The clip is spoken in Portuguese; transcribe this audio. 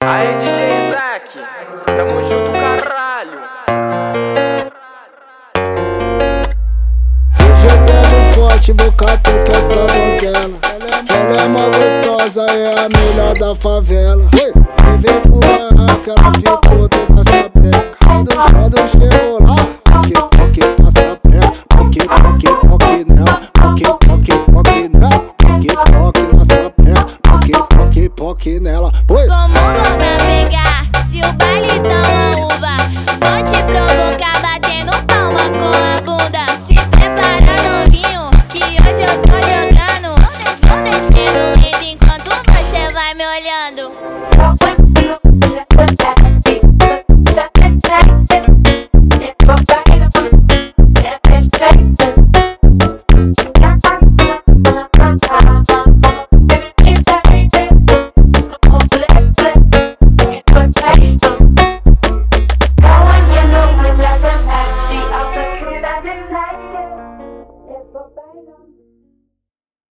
Aí DJ Isaac, tamo junto caralho. Hoje eu pego forte, vou catucar essa donzela. Ela é mó gostosa, é a melhor da favela.